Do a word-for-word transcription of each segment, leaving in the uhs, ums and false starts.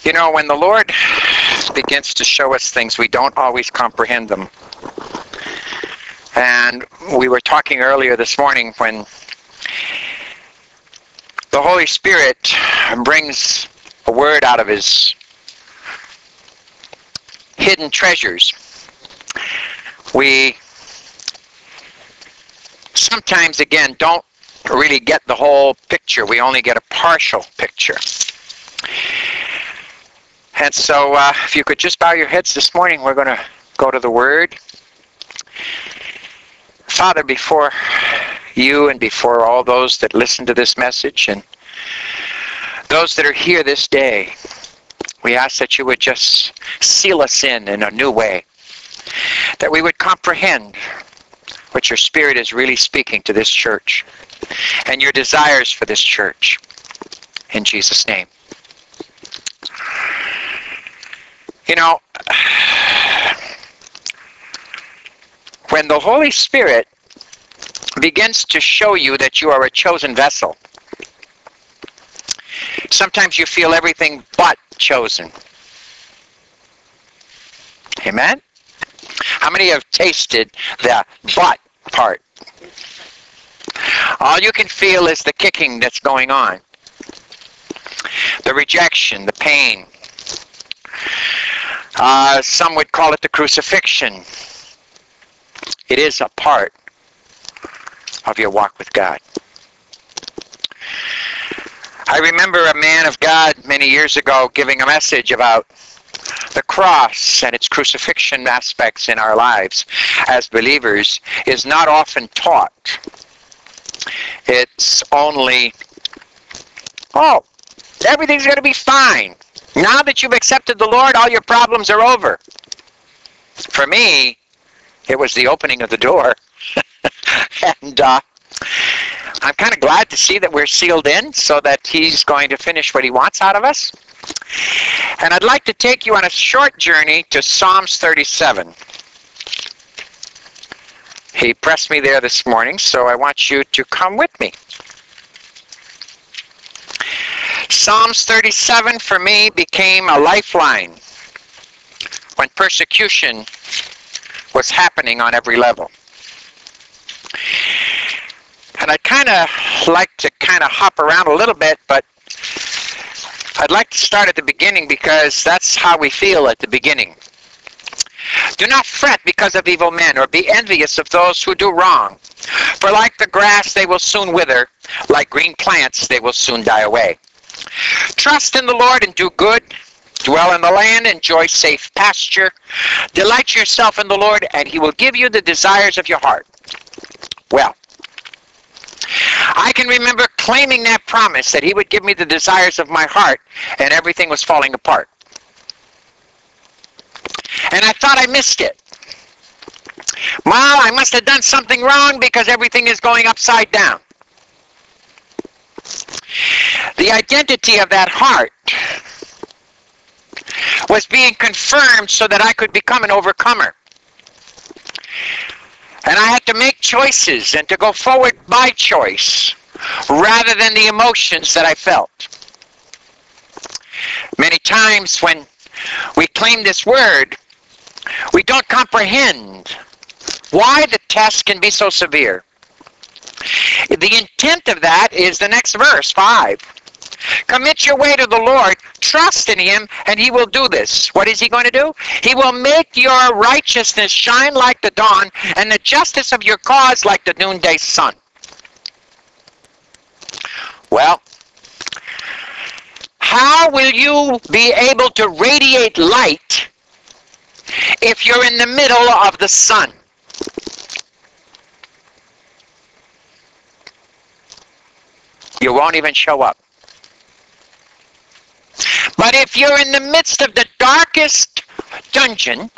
You know, when the Lord begins to show us things, we don't always comprehend them. And we were talking earlier this morning when the Holy Spirit brings a word out of his hidden treasures. We sometimes, again, don't really get the whole picture. We only get a partial picture. And so uh, if you could just bow your heads this morning, we're going to go to the Word. Father, before you and before all those that listen to this message and those that are here this day, we ask that you would just seal us in in a new way, that we would comprehend what your Spirit is really speaking to this church and your desires for this church. In Jesus' name. You know, when the Holy Spirit begins to show you that you are a chosen vessel, sometimes you feel everything but chosen. Amen? How many have tasted the but part? All you can feel is the kicking that's going on, the rejection, the pain. Uh, some would call it the crucifixion. It is a part of your walk with God. I remember a man of God many years ago giving a message about the cross and its crucifixion aspects in our lives as believers is not often taught. It's only, oh, everything's going to be fine. Now that you've accepted the Lord, all your problems are over. For me, it was the opening of the door. and uh, I'm kind of glad to see that we're sealed in so that he's going to finish what he wants out of us. And I'd like to take you on a short journey to Psalms thirty-seven. He pressed me there this morning, so I want you to come with me. Psalms thirty-seven for me became a lifeline when persecution was happening on every level. And I'd kind of like to kind of hop around a little bit, but I'd like to start at the beginning because that's how we feel at the beginning. Do not fret because of evil men, or be envious of those who do wrong. For like the grass they will soon wither, like green plants they will soon die away. Trust in the Lord and do good. Dwell in the land, enjoy safe pasture. Delight yourself in the Lord, and he will give you the desires of your heart. Well, I can remember claiming that promise that he would give me the desires of my heart, and everything was falling apart. And I thought I missed it. Well, I must have done something wrong because everything is going upside down. The identity of that heart was being confirmed so that I could become an overcomer. And I had to make choices and to go forward by choice rather than the emotions that I felt. Many times when we claim this word, we don't comprehend why the test can be so severe. The intent of that is the next verse, five. Commit your way to the Lord, trust in him, and he will do this. What is he going to do? He will make your righteousness shine like the dawn, and the justice of your cause like the noonday sun. Well, how will you be able to radiate light if you're in the middle of the sun? You won't even show up. But if you're in the midst of the darkest dungeon,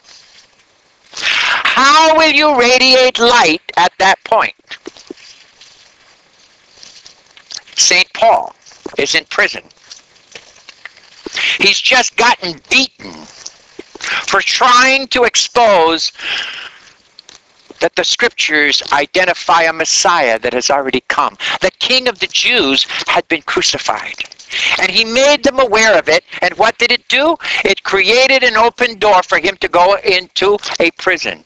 how will you radiate light at that point? Saint Paul is in prison. He's just gotten beaten for trying to expose that the scriptures identify a Messiah that has already come. The King of the Jews had been crucified. And he made them aware of it. And what did it do? It created an open door for him to go into a prison.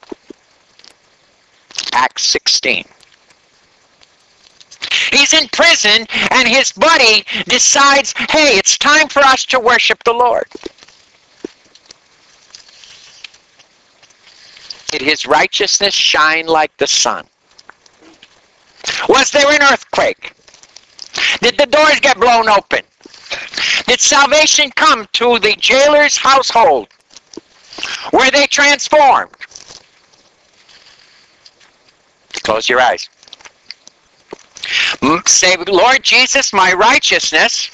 Acts sixteen. He's in prison, and his buddy decides, hey, it's time for us to worship the Lord. Did his righteousness shine like the sun? Was there an earthquake? Did the doors get blown open? Did salvation come to the jailer's household? Were they transformed? Close your eyes. Say, Lord Jesus, my righteousness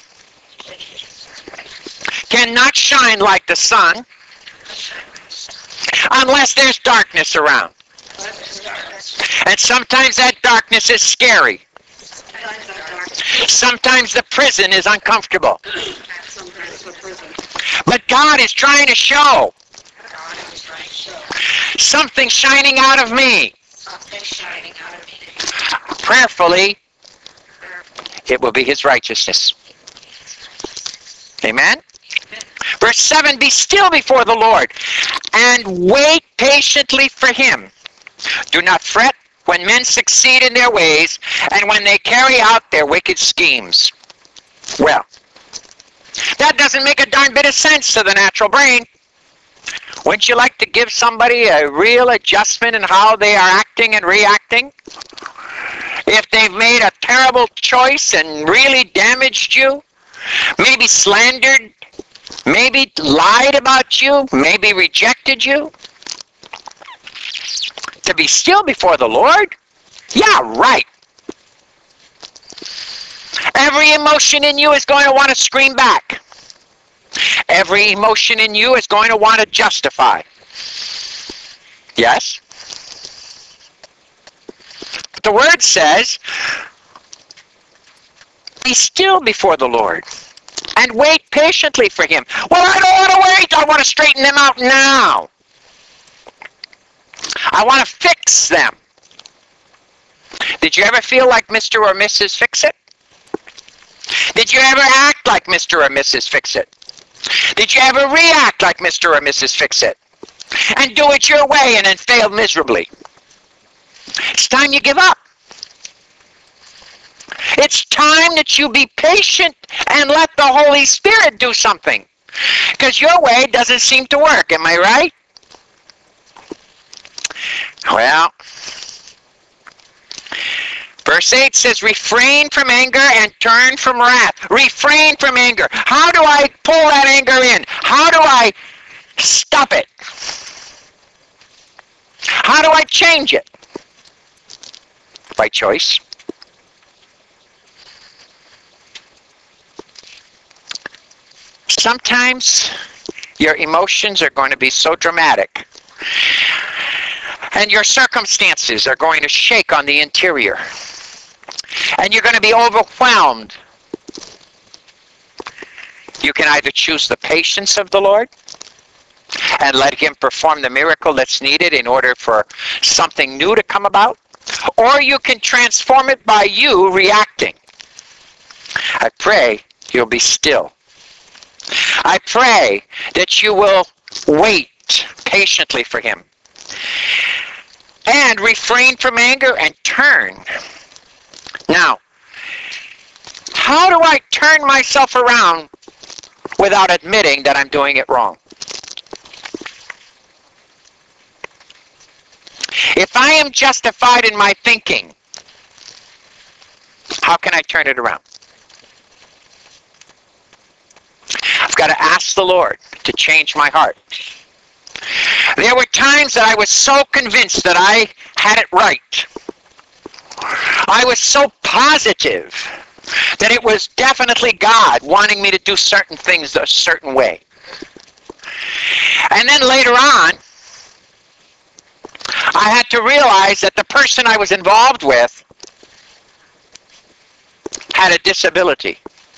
cannot shine like the sun unless there's darkness around. And sometimes that darkness is scary. Sometimes the prison is uncomfortable. But God is trying to show something shining out of me. Prayerfully, it will be his righteousness. Amen? Verse seven, be still before the Lord, and wait patiently for him. Do not fret when men succeed in their ways, and when they carry out their wicked schemes. Well, that doesn't make a darn bit of sense to the natural brain. Wouldn't you like to give somebody a real adjustment in how they are acting and reacting? If they've made a terrible choice and really damaged you, maybe slandered, maybe lied about you, maybe rejected you, to be still before the Lord? Yeah, right. Every emotion in you is going to want to scream back. Every emotion in you is going to want to justify. Yes? But the word says, be still before the Lord and wait patiently for him. Well, I don't want to wait. I want to straighten them out now. I want to fix them. Did you ever feel like Mister or Missus Fix-It? Did you ever act like Mister or Missus Fix-It? Did you ever react like Mister or Missus Fix-It? And do it your way and then fail miserably? It's time you give up. It's time that you be patient and let the Holy Spirit do something. Because your way doesn't seem to work. Am I right? Well, verse eight says, refrain from anger and turn from wrath. Refrain from anger. How do I pull that anger in? How do I stop it? How do I change it? By choice. Sometimes your emotions are going to be so dramatic, and your circumstances are going to shake on the interior, and you're going to be overwhelmed. You can either choose the patience of the Lord and let him perform the miracle that's needed in order for something new to come about, or you can transform it by you reacting. I pray you'll be still. I pray that you will wait patiently for him and refrain from anger and turn. Now, how do I turn myself around without admitting that I'm doing it wrong? If I am justified in my thinking, how can I turn it around? I've got to ask the Lord to change my heart. There were times that I was so convinced that I had it right. I was so positive that it was definitely God wanting me to do certain things a certain way. And then later on, I had to realize that the person I was involved with had a disability,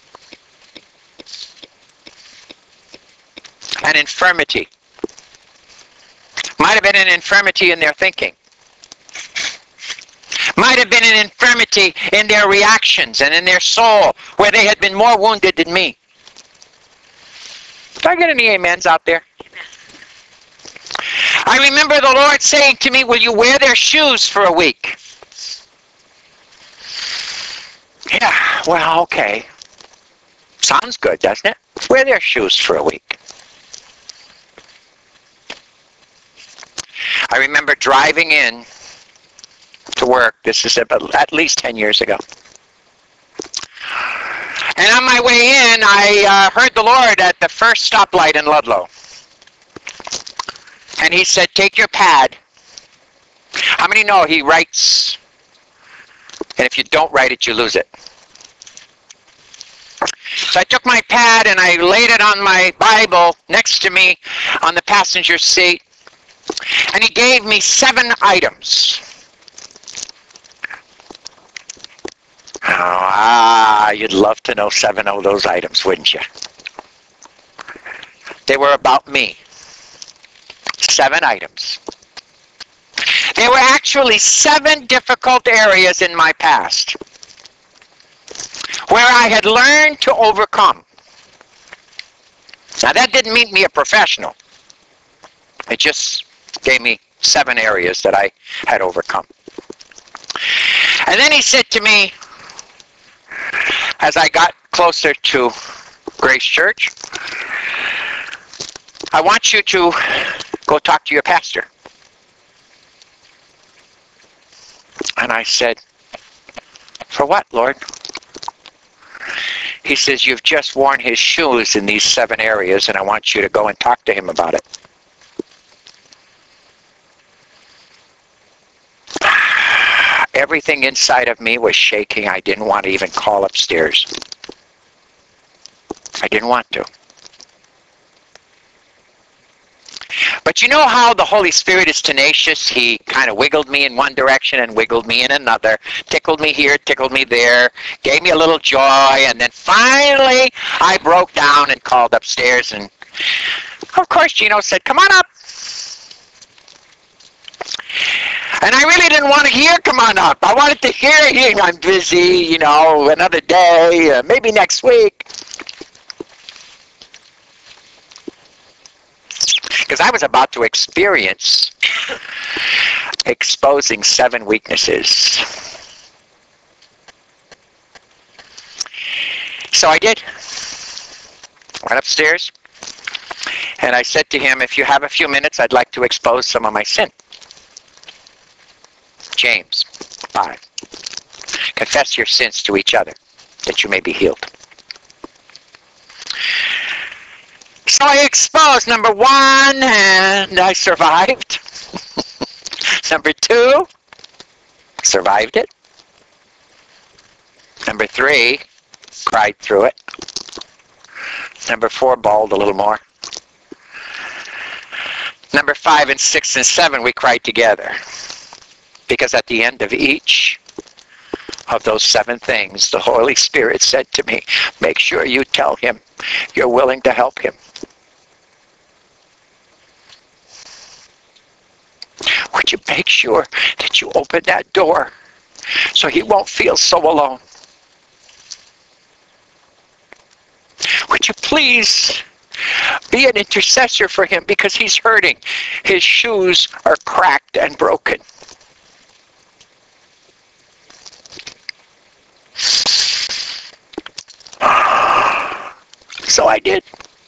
an infirmity. Might have been an infirmity in their thinking. Might have been an infirmity in their reactions and in their soul where they had been more wounded than me. Do I get any amens out there? I remember the Lord saying to me, will you wear their shoes for a week? Yeah, well, okay. Sounds good, doesn't it? Wear their shoes for a week. I remember driving in to work. This is about at least ten years ago. And on my way in, I uh, heard the Lord at the first stoplight in Ludlow. And he said, take your pad. How many know he writes, and if you don't write it, you lose it? So I took my pad and I laid it on my Bible next to me on the passenger seat. And he gave me seven items. Oh, ah, you'd love to know seven of those items, wouldn't you? They were about me. Seven items. There were actually seven difficult areas in my past where I had learned to overcome. Now that didn't make me a professional. It just gave me seven areas that I had overcome. And then he said to me, as I got closer to Grace Church, I want you to go talk to your pastor. And I said, for what, Lord? He says, you've just worn his shoes in these seven areas, and I want you to go and talk to him about it. Everything inside of me was shaking. I didn't want to even call upstairs. I didn't want to. But you know how the Holy Spirit is tenacious? He kind of wiggled me in one direction and wiggled me in another, tickled me here, tickled me there, gave me a little joy, and then finally I broke down and called upstairs, and of course Gino said, come on up. And I really didn't want to hear, come on up. I wanted to hear, I'm busy, you know, another day, uh, maybe next week. Because I was about to experience exposing seven weaknesses. So I did. Went upstairs, and I said to him, if you have a few minutes, I'd like to expose some of my sin. James five. Confess your sins to each other, that you may be healed. So I exposed number one, and I survived. Number two, survived it. Number three, cried through it. Number four, bawled a little more. Number five and six and seven, we cried together. Because at the end of each of those seven things, the Holy Spirit said to me, make sure you tell him you're willing to help him. Would you make sure that you open that door so he won't feel so alone? Would you please be an intercessor for him because he's hurting. His shoes are cracked and broken. So I did.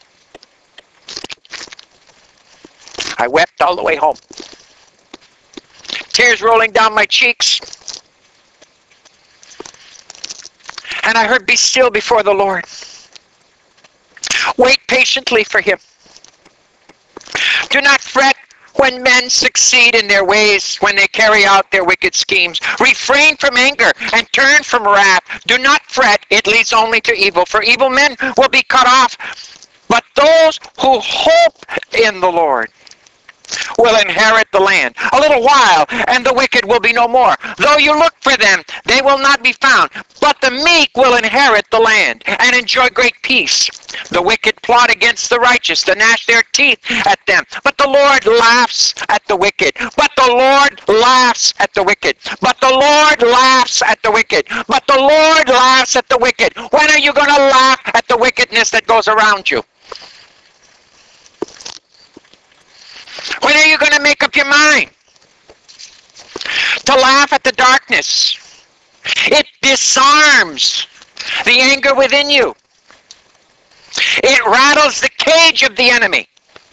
I wept all the way home. Tears rolling down my cheeks. And I heard, be still before the Lord. Wait patiently for him. Do not fret when men succeed in their ways, when they carry out their wicked schemes. Refrain from anger and turn from wrath. Do not fret, it leads only to evil. For evil men will be cut off, but those who hope in the Lord will inherit the land. A little while, and the wicked will be no more. Though you look for them, they will not be found. But the meek will inherit the land and enjoy great peace. The wicked plot against the righteous to gnash their teeth at them. But the Lord laughs at the wicked. But the Lord laughs at the wicked. But the Lord laughs at the wicked. But the Lord laughs at the wicked. When are you going to laugh at the wickedness that goes around you? When are you going to make up your mind to laugh at the darkness? It disarms the anger within you. It rattles the cage of the enemy.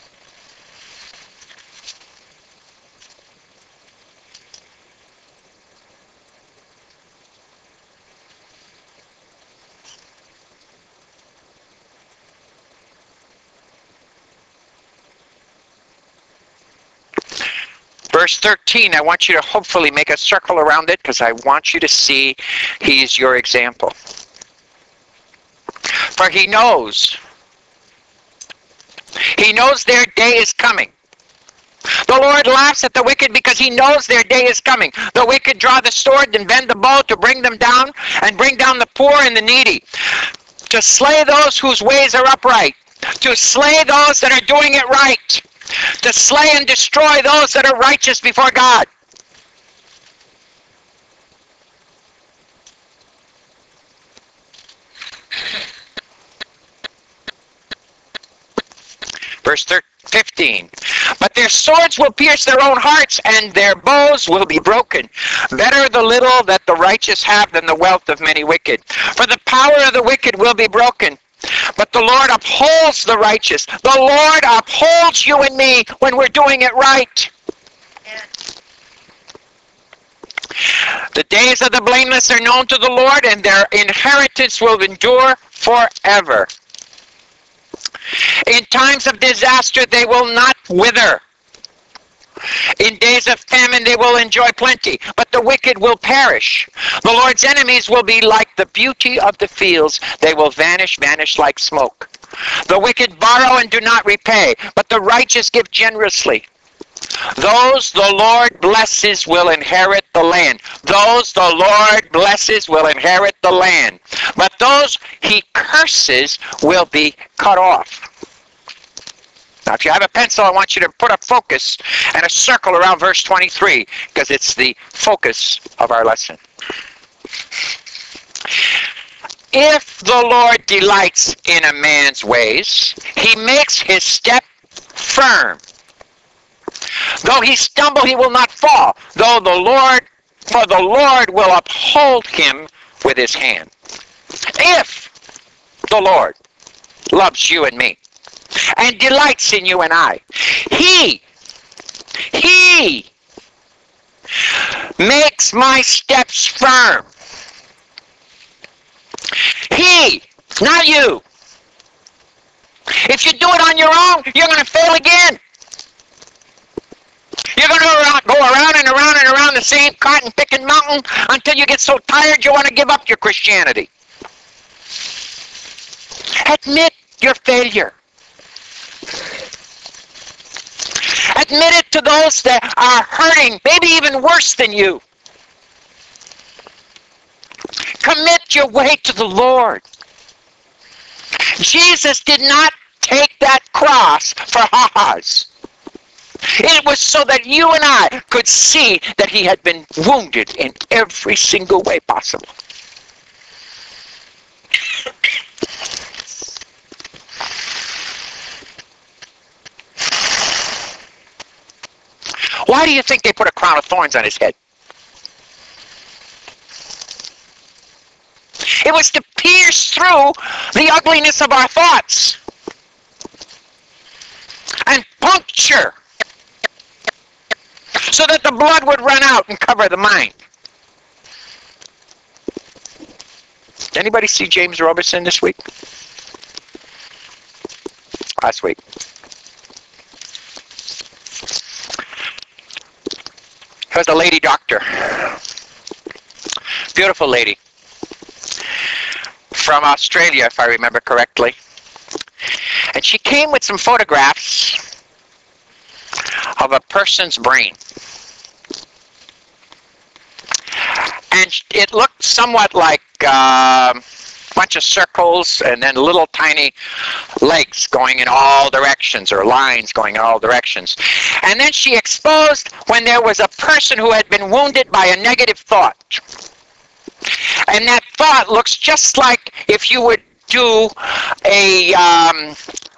Verse thirteen, I want you to hopefully make a circle around it because I want you to see he's your example. For he knows, he knows their day is coming. The Lord laughs at the wicked because he knows their day is coming. The wicked draw the sword and bend the bow to bring them down and bring down the poor and the needy. To slay those whose ways are upright. To slay those that are doing it right. To slay and destroy those that are righteous before God. Verse fifteen, but their swords will pierce their own hearts, and their bows will be broken. Better the little that the righteous have than the wealth of many wicked. For the power of the wicked will be broken, but the Lord upholds the righteous. The Lord upholds you and me when we're doing it right. The days of the blameless are known to the Lord, and their inheritance will endure forever. In times of disaster, they will not wither. In days of famine, they will enjoy plenty, but the wicked will perish. The Lord's enemies will be like the beauty of the fields. They will vanish, vanish like smoke. The wicked borrow and do not repay, but the righteous give generously. Those the Lord blesses will inherit the land. Those the Lord blesses will inherit the land. But those he curses will be cut off. Now, if you have a pencil, I want you to put a focus and a circle around verse twenty-three, because it's the focus of our lesson. If the Lord delights in a man's ways, he makes his step firm. Though he stumble, he will not fall. Though the Lord, for the Lord will uphold him with his hand. If the Lord loves you and me and delights in you and I, he, he makes my steps firm. He, not you. If you do it on your own, you're going to fail again. You're going to go around and around and around the same cotton-picking mountain until you get so tired you want to give up your Christianity. Admit your failure. Admit it to those that are hurting, maybe even worse than you. Commit your way to the Lord. Jesus did not take that cross for ha-has. It was so that you and I could see that he had been wounded in every single way possible. Why do you think they put a crown of thorns on his head? It was to pierce through the ugliness of our thoughts and puncture so that the blood would run out and cover the mind. Did anybody see James Robison this week? Last week. There was a lady doctor. Beautiful lady. From Australia, if I remember correctly. And she came with some photographs of a person's brain. And it looked somewhat like uh, bunch of circles and then little tiny legs going in all directions, or lines going in all directions. And then she exposed when there was a person who had been wounded by a negative thought. And that thought looks just like if you would do a, um,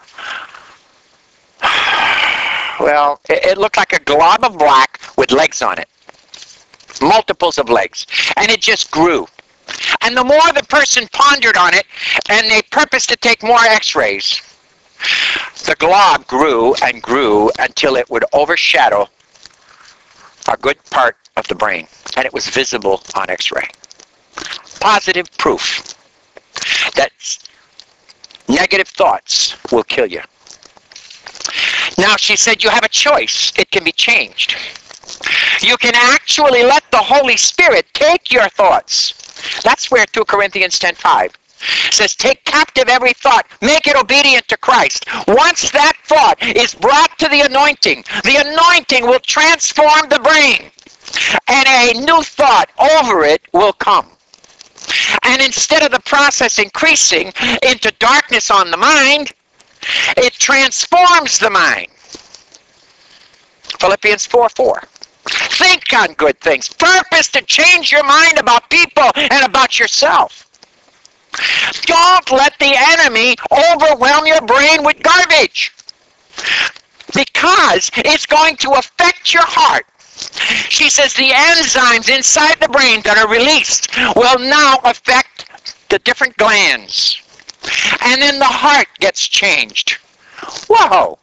well, it, it looked like a glob of black with legs on it. Multiples of legs. And it just grew. And the more the person pondered on it, and they purposed to take more x-rays, the glob grew and grew until it would overshadow a good part of the brain. And it was visible on x-ray. Positive proof that negative thoughts will kill you. Now, she said, you have a choice. It can be changed. You can actually let the Holy Spirit take your thoughts. That's where two Corinthians ten five says, take captive every thought, make it obedient to Christ. Once that thought is brought to the anointing, the anointing will transform the brain, and a new thought over it will come. And instead of the process increasing into darkness on the mind, it transforms the mind. Philippians four four. Think on good things. Purpose to change your mind about people and about yourself. Don't let the enemy overwhelm your brain with garbage, because it's going to affect your heart. She says the enzymes inside the brain that are released will now affect the different glands. And then the heart gets changed. Whoa!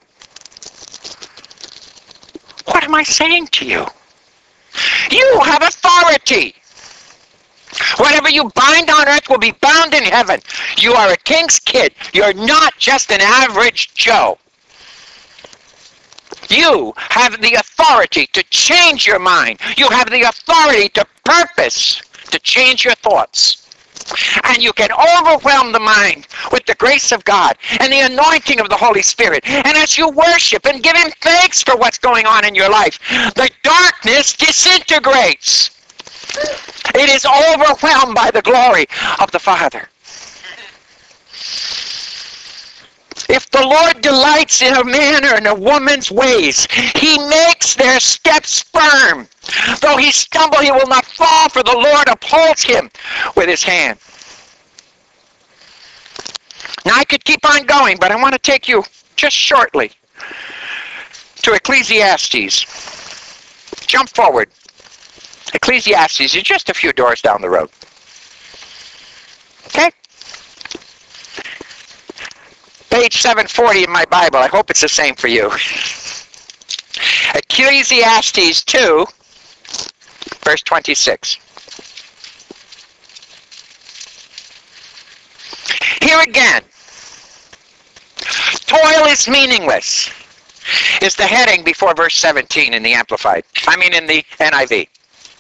What am I saying to you? You have authority. Whatever you bind on earth will be bound in heaven. You are a king's kid. You're not just an average Joe. You have the authority to change your mind. You have the authority to purpose to change your thoughts. And you can overwhelm the mind with the grace of God and the anointing of the Holy Spirit. And as you worship and give Him thanks for what's going on in your life, the darkness disintegrates. It is overwhelmed by the glory of the Father. If the Lord delights in a man or in a woman's ways, He makes their steps firm. Though he stumble, he will not fall, for the Lord upholds him with His hand. Now, I could keep on going, but I want to take you just shortly to Ecclesiastes. Jump forward. Ecclesiastes is just a few doors down the road. Okay? Page seven forty in my Bible. I hope it's the same for you. Ecclesiastes two, verse twenty-six. Here again, toil is meaningless, is the heading before verse seventeen in the Amplified. I mean in the N I V.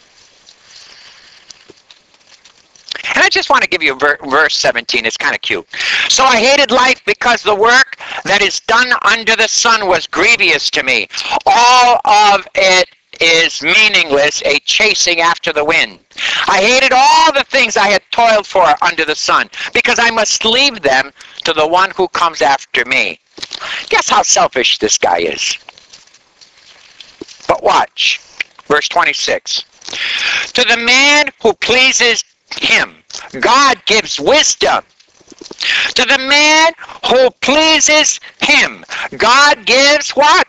And I just want to give you ver verse seventeen. It's kind of cute. So I hated life because the work that is done under the sun was grievous to me. All of it is meaningless, a chasing after the wind. I hated all the things I had toiled for under the sun, because I must leave them to the one who comes after me. Guess how selfish this guy is. But watch. Verse twenty-six. To the man who pleases him, God gives wisdom. To the man who pleases him, God gives what?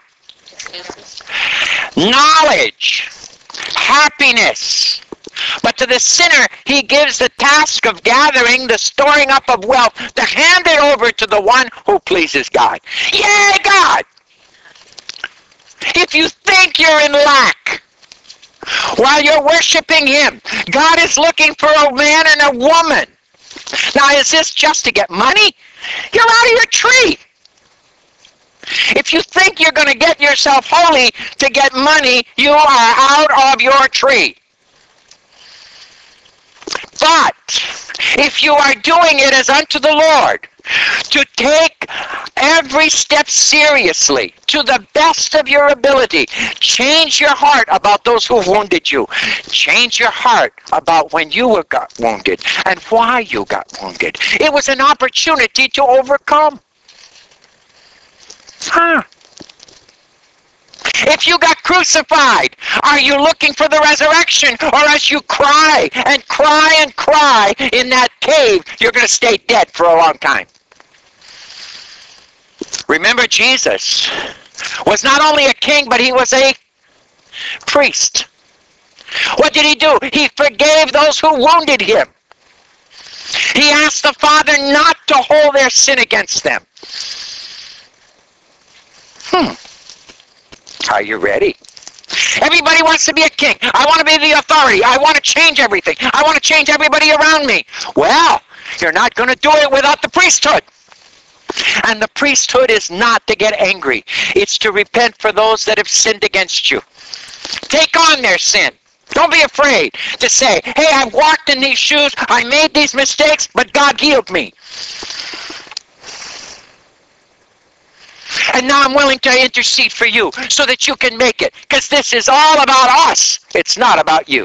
Knowledge, happiness. But to the sinner, He gives the task of gathering, the storing up of wealth, to hand it over to the one who pleases God. Yay, God! If you think you're in lack while you're worshiping Him, God is looking for a man and a woman. Now, is this just to get money? You're out of your tree. If you think you're going to get yourself holy to get money, you are out of your tree. But if you are doing it as unto the Lord, to take every step seriously, to the best of your ability. Change your heart about those who wounded you. Change your heart about when you were got wounded and why you got wounded. It was an opportunity to overcome. Huh. If you got crucified, are you looking for the resurrection? Or as you cry and cry and cry in that cave, you're going to stay dead for a long time? Remember, Jesus was not only a king, but he was a priest. What did he do? He forgave those who wounded him. He asked the Father not to hold their sin against them. Hmm. Are you ready? Everybody wants to be a king. I want to be the authority. I want to change everything. I want to change everybody around me. Well, you're not going to do it without the priesthood. And the priesthood is not to get angry. It's to repent for those that have sinned against you. Take on their sin. Don't be afraid to say, hey, I walked in these shoes. I made these mistakes, but God healed me. And now I'm willing to intercede for you so that you can make it. Because this is all about us. It's not about you.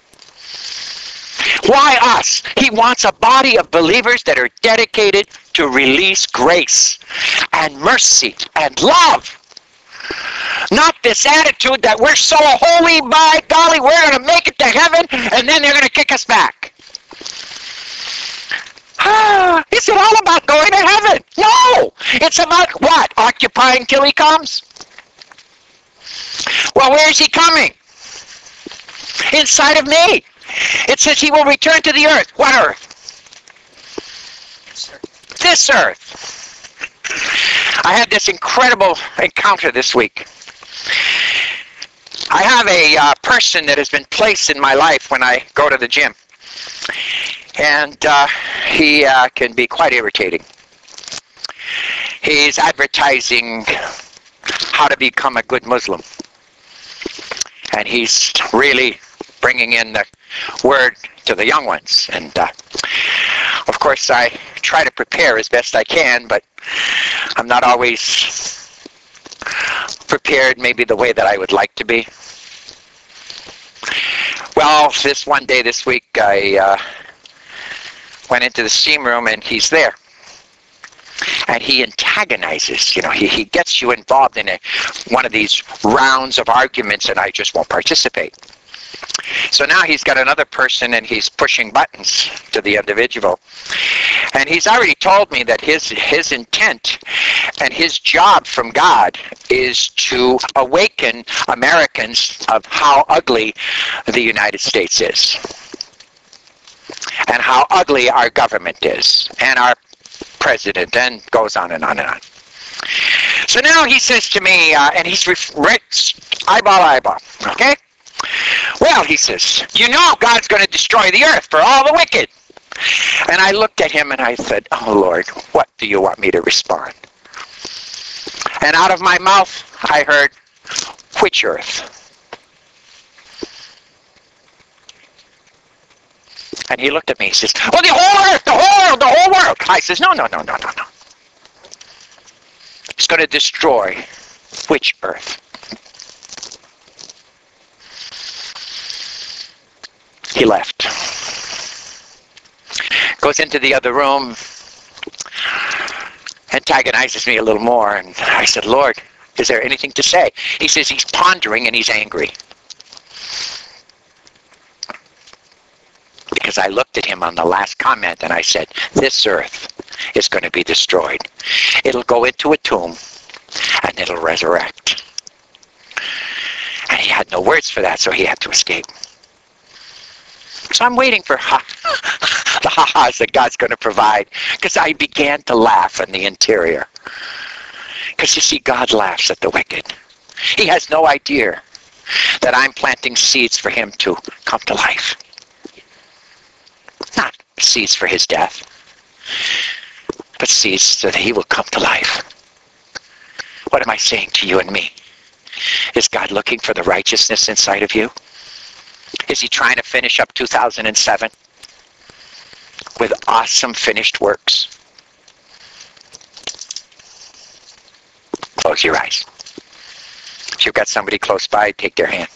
Why us? He wants a body of believers that are dedicated to release grace and mercy and love. Not this attitude that we're so holy, by golly, we're going to make it to heaven, and then they're going to kick us back. Ah, is it all about going to heaven? No! It's about what? Occupying till he comes? Well, where is he coming? Inside of me. It says he will return to the earth. What earth? This earth. I had this incredible encounter this week. I have a uh, person that has been placed in my life when I go to the gym. And uh, he uh, can be quite irritating. He's advertising how to become a good Muslim. And he's really bringing in the word to the young ones. And uh, of course I try to prepare as best I can, but I'm not always prepared maybe the way that I would like to be. Well, this one day this week I uh, went into the steam room and he's there. And he antagonizes, you know, he, he gets you involved in a, one of these rounds of arguments, and I just won't participate. So now he's got another person and he's pushing buttons to the individual. And he's already told me that his, his intent and his job from God is to awaken Americans of how ugly the United States is. And how ugly our government is. And our president, and goes on and on and on. So now he says to me, uh, and he's right, eyeball, eyeball, okay? Well, he says, you know God's going to destroy the earth for all the wicked. And I looked at him and I said, oh Lord, what do you want me to respond? And out of my mouth, I heard, which earth? And he looked at me, he says, oh, the whole earth, the whole world, the whole world. I says, no, no, no, no, no, no. It's going to destroy which earth? He left. Goes into the other room, antagonizes me a little more, and I said, Lord, is there anything to say? He says he's pondering and he's angry. Because I looked at him on the last comment and I said, this earth is going to be destroyed. It'll go into a tomb and it'll resurrect. And he had no words for that, so he had to escape. So I'm waiting for ha the ha-has that God's going to provide, because I began to laugh in the interior. Because you see, God laughs at the wicked. He has no idea that I'm planting seeds for him to come to life. Not seeds for his death, but seeds so that he will come to life. What am I saying to you and me? Is God looking for the righteousness inside of you? Is he trying to finish up two thousand seven with awesome finished works? Close your eyes. If you've got somebody close by, take their hand.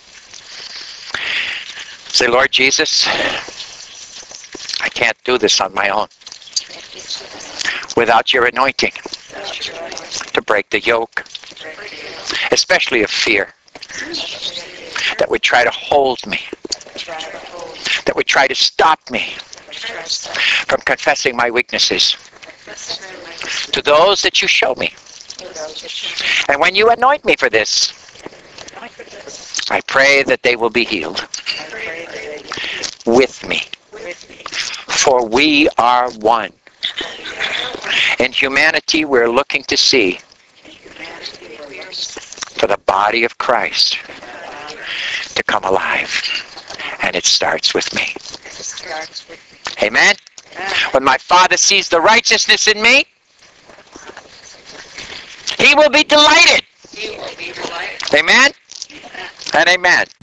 Say, Lord Jesus, I can't do this on my own. Without your anointing to break the yoke, especially of fear, that would try to hold me, that would try to stop me from confessing my weaknesses to those that you show me. And when you anoint me for this, I pray that they will be healed with me. For we are one. In humanity, we're looking to see for the body of Christ to come alive. And it starts with me. Amen? When my Father sees the righteousness in me, He will be delighted. Amen? And amen.